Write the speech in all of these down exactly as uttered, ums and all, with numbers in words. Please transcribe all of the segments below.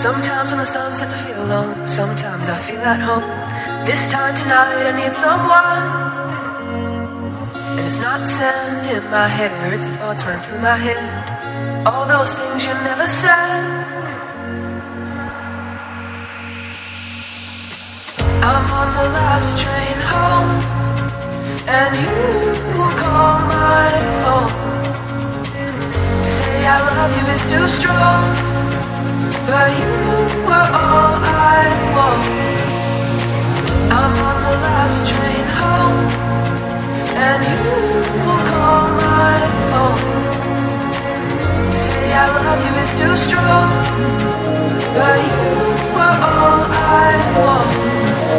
Sometimes when the sun sets I feel alone, sometimes I feel at home. This time tonight I need someone. And it's not sand in my hair, it's the thoughts running through my head. All those things you never said. I'm on the last train home, and you call my phone to say I love you is too strong, but you were all I want. I'm on the last train home, and you call my phone to say I love you is too strong, but you were all I want.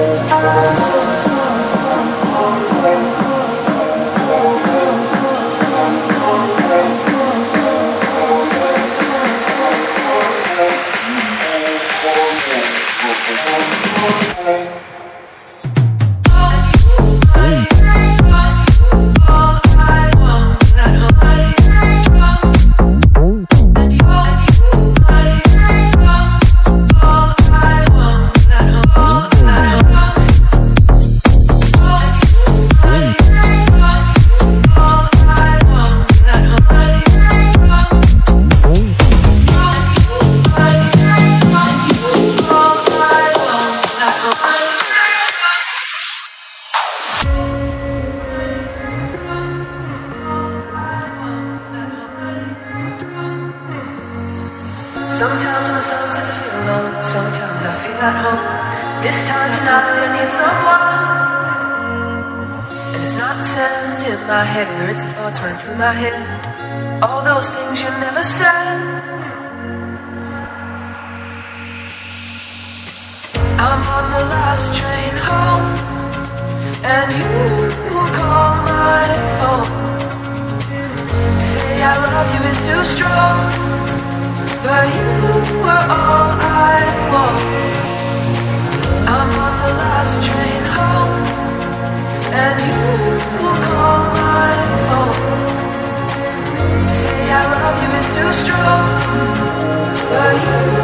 Sometimes when the sun sets I feel alone, sometimes I feel at home. This time tonight I need someone. And it's not sand in my hair, it's the thoughts running through my head. All those things you never said. I'm on the last train home, and you call my phone to say I love you is too strong, but you were all I want. I'm on the last train home, and you call my phone to say I love you is too strong, but you